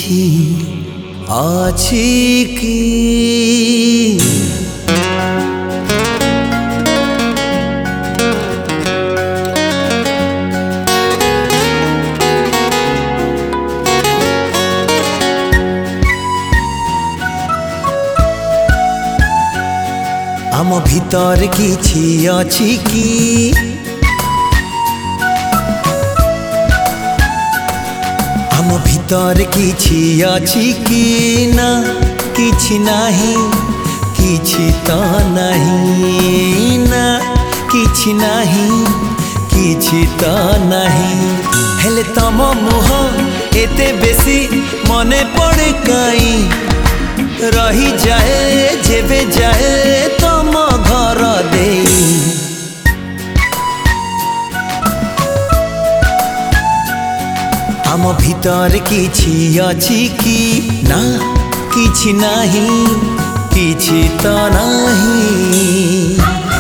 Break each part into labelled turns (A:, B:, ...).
A: किछि अछि कि आम भीतर किछि अछि कि आम भीतर किछि अछि कि ना किछि नाही किछि तो नहीं ना किछि नाही किछि तो नहीं हेले तम मुह एते बेसी मने पड़े काई रही जाए जेबे जाए तम घर दे आम भीतर किछि अछि कि ना किछि नाही किछि तो नहीं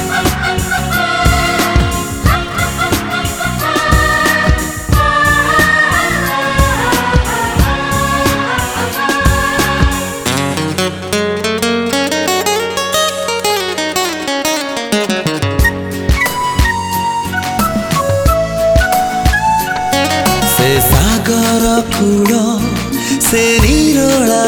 A: से सागर कूड़ से निरोला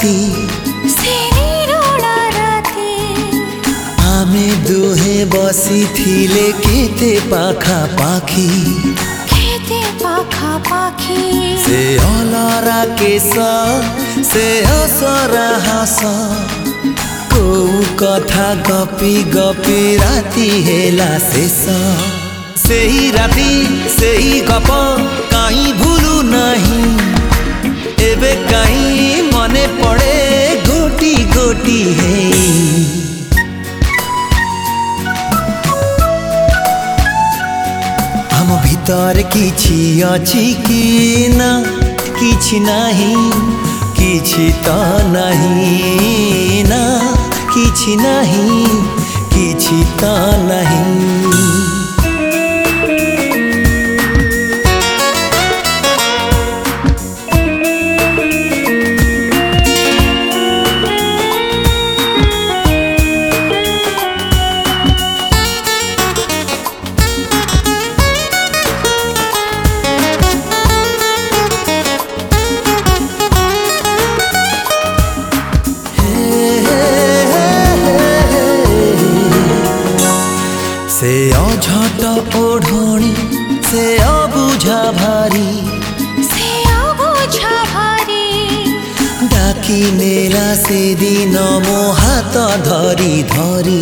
A: राती आमे दुहे बसी थिले केते पाखा पाखी से अलरा केस से असरा हास को कथा गपी गपी राती हेला शेष सेही राती सेही गप काई भूलू नहीं एबे काई मने पड़े गोटी गोटी है हम भीतर किछि अछि कि ना किछि नाही किछि तो नहीं ना किछि नाही किछि तो नहीं से अझट ओढ़णी से अबुझा भारी डाकी नेला से दिन मो हाथ धरी धरी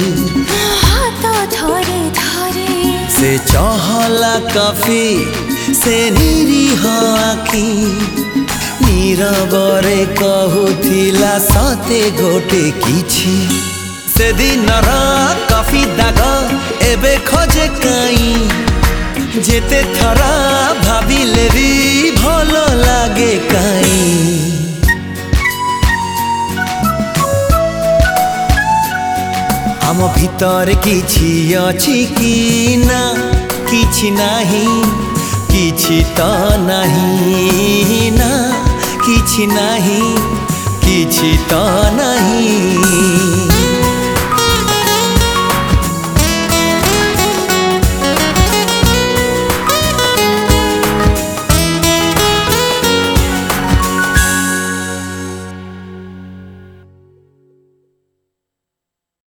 A: से चहला कफी से निरीह आखि नीरवरे कहूथिला सते गोटे किछि से दिन कफी दाग एबे खोजे काई जेते थरा भाविले भी भल लागे काई आम भीतर किछि अछि कि ना किछि नाही किछि तो नहीं ना किछि नाही किछि तो नहीं।